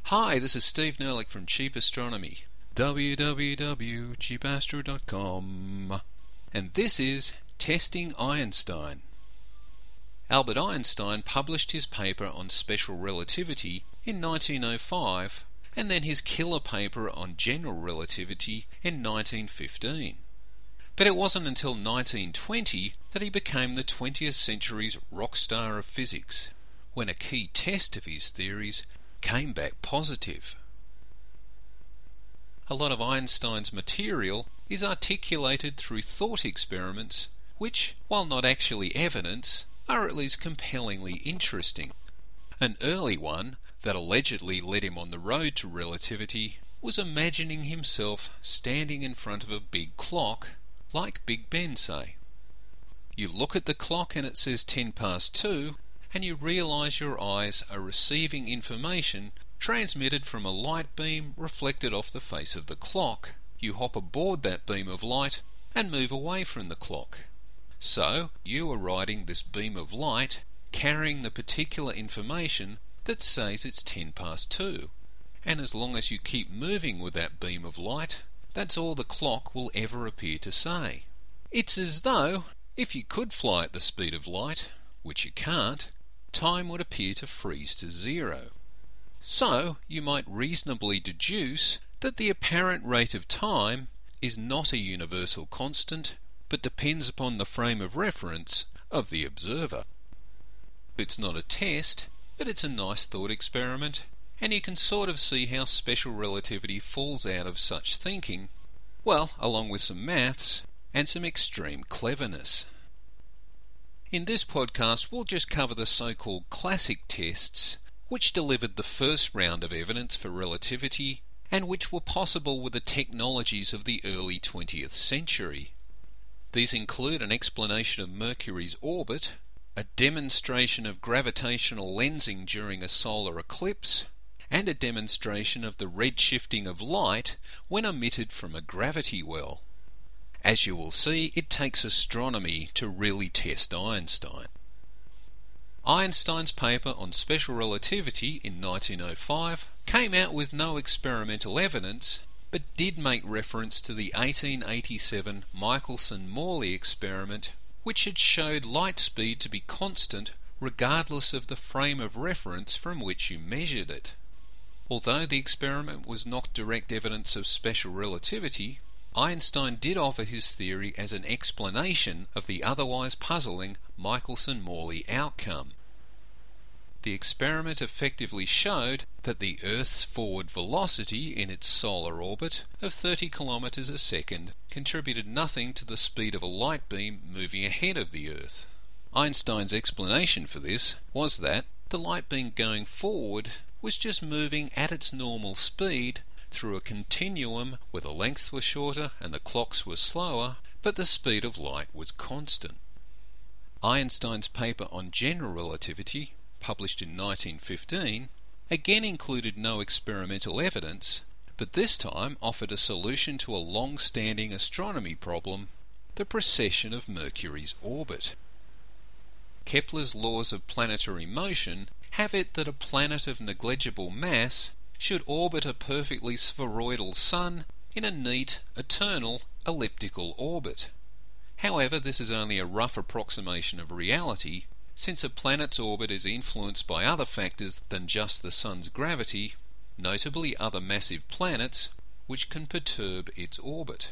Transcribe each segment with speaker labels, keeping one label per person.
Speaker 1: Hi, this is Steve Nerlich from Cheap Astronomy, www.cheapastro.com, and this is Testing Einstein. Albert Einstein published his paper on special relativity in 1905, and then his killer paper on general relativity in 1915. But it wasn't until 1920 that he became the 20th century's rock star of physics, when a key test of his theories came back positive. A lot of Einstein's material is articulated through thought experiments which, while not actually evidence, are at least compellingly interesting. An early one that allegedly led him on the road to relativity was imagining himself standing in front of a big clock, like Big Ben, say. You look at the clock and it says 10 past 2, and you realise your eyes are receiving information transmitted from a light beam reflected off the face of the clock. You hop aboard that beam of light and move away from the clock. So, you are riding this beam of light, carrying the particular information that says it's 10 past 2. And as long as you keep moving with that beam of light, that's all the clock will ever appear to say. It's as though, if you could fly at the speed of light, which you can't, time would appear to freeze to zero. So, you might reasonably deduce that the apparent rate of time is not a universal constant, but depends upon the frame of reference of the observer. It's not a test, but it's a nice thought experiment, and you can sort of see how special relativity falls out of such thinking, well, along with some maths and some extreme cleverness. In this podcast, we'll just cover the so-called classic tests, which delivered the first round of evidence for relativity, and which were possible with the technologies of the early 20th century. These include an explanation of Mercury's orbit, a demonstration of gravitational lensing during a solar eclipse, and a demonstration of the redshifting of light when emitted from a gravity well. As you will see, it takes astronomy to really test Einstein. Einstein's paper on special relativity in 1905 came out with no experimental evidence, but did make reference to the 1887 Michelson-Morley experiment, which had showed light speed to be constant regardless of the frame of reference from which you measured it. Although the experiment was not direct evidence of special relativity, Einstein did offer his theory as an explanation of the otherwise puzzling Michelson-Morley outcome. The experiment effectively showed that the Earth's forward velocity in its solar orbit of 30 kilometers a second contributed nothing to the speed of a light beam moving ahead of the Earth. Einstein's explanation for this was that the light beam going forward was just moving at its normal speed through a continuum where the lengths were shorter and the clocks were slower, but the speed of light was constant. Einstein's paper on general relativity, published in 1915, again included no experimental evidence, but this time offered a solution to a long-standing astronomy problem, the precession of Mercury's orbit. Kepler's laws of planetary motion have it that a planet of negligible mass should orbit a perfectly spheroidal sun in a neat, eternal, elliptical orbit. However, this is only a rough approximation of reality, since a planet's orbit is influenced by other factors than just the sun's gravity, notably other massive planets, which can perturb its orbit.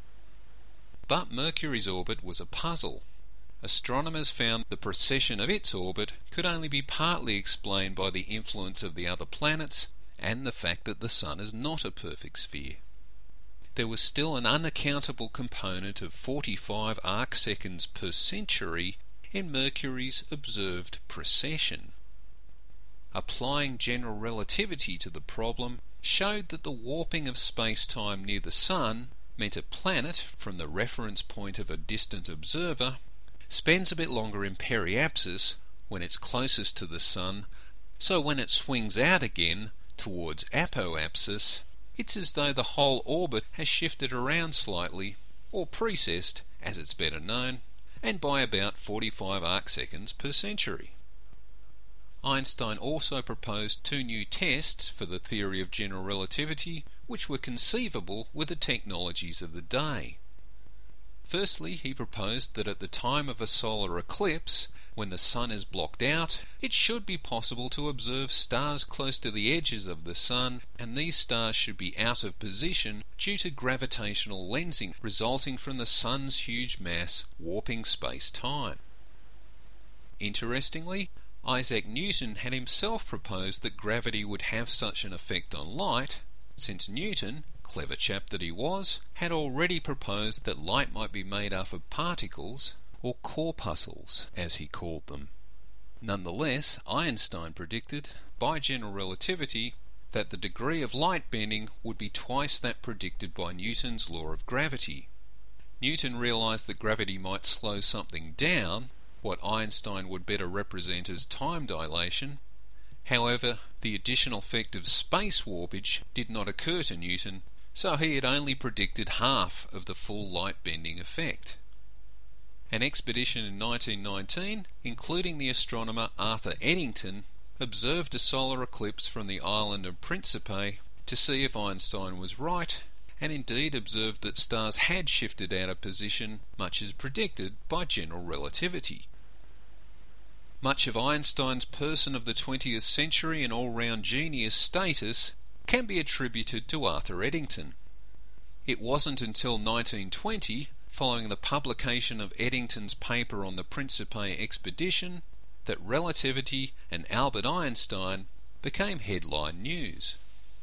Speaker 1: But Mercury's orbit was a puzzle. Astronomers found the precession of its orbit could only be partly explained by the influence of the other planets and the fact that the Sun is not a perfect sphere. There was still an unaccountable component of 45 arcseconds per century in Mercury's observed precession. Applying general relativity to the problem showed that the warping of space-time near the Sun meant a planet, from the reference point of a distant observer, spends a bit longer in periapsis when it's closest to the Sun, so when it swings out again towards apoapsis, it's as though the whole orbit has shifted around slightly, or precessed, as it's better known, and by about 45 arcseconds per century. Einstein also proposed two new tests for the theory of general relativity which were conceivable with the technologies of the day. Firstly, he proposed that at the time of a solar eclipse, when the sun is blocked out, it should be possible to observe stars close to the edges of the sun, and these stars should be out of position due to gravitational lensing resulting from the sun's huge mass warping space-time. Interestingly, Isaac Newton had himself proposed that gravity would have such an effect on light, since Newton, clever chap that he was, had already proposed that light might be made up of particles, or corpuscles, as he called them. Nonetheless, Einstein predicted, by general relativity, that the degree of light bending would be twice that predicted by Newton's law of gravity. Newton realised that gravity might slow something down, what Einstein would better represent as time dilation. However, the additional effect of space warpage did not occur to Newton, so he had only predicted half of the full light bending effect. An expedition in 1919, including the astronomer Arthur Eddington, observed a solar eclipse from the island of Principe to see if Einstein was right, and indeed observed that stars had shifted out of position much as predicted by general relativity. Much of Einstein's person of the 20th century and all-round genius status can be attributed to Arthur Eddington. It wasn't until 1920, following the publication of Eddington's paper on the Principe expedition, that relativity and Albert Einstein became headline news.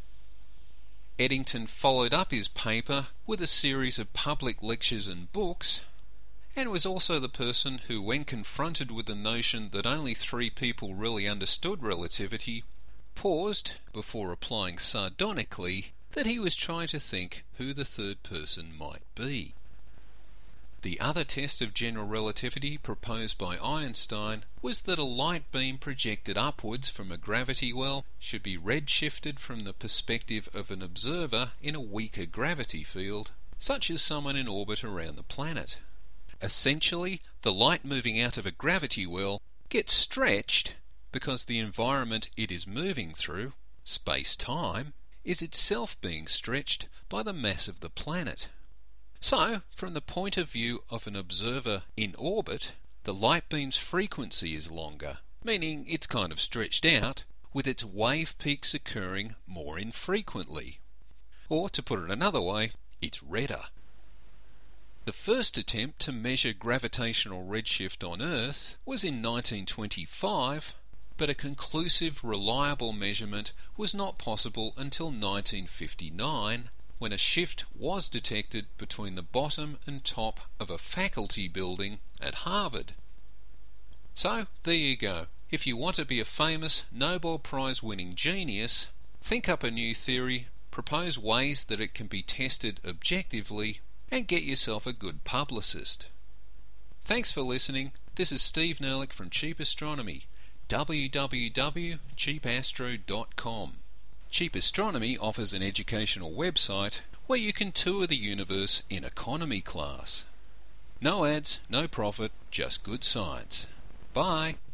Speaker 1: Eddington followed up his paper with a series of public lectures and books, and was also the person who, when confronted with the notion that only three people really understood relativity, paused before replying sardonically that he was trying to think who the third person might be. The other test of general relativity proposed by Einstein was that a light beam projected upwards from a gravity well should be redshifted from the perspective of an observer in a weaker gravity field, such as someone in orbit around the planet. Essentially, the light moving out of a gravity well gets stretched because the environment it is moving through, space-time, is itself being stretched by the mass of the planet. So, from the point of view of an observer in orbit, the light beam's frequency is longer, meaning it's kind of stretched out, with its wave peaks occurring more infrequently. Or, to put it another way, it's redder. The first attempt to measure gravitational redshift on Earth was in 1925, but a conclusive, reliable measurement was not possible until 1959, when a shift was detected between the bottom and top of a faculty building at Harvard. So, there you go. If you want to be a famous Nobel Prize winning genius, think up a new theory, propose ways that it can be tested objectively, and get yourself a good publicist. Thanks for listening. This is Steve Nerlich from Cheap Astronomy, www.cheapastro.com. Cheap Astronomy offers an educational website where you can tour the universe in economy class. No ads, no profit, just good science. Bye.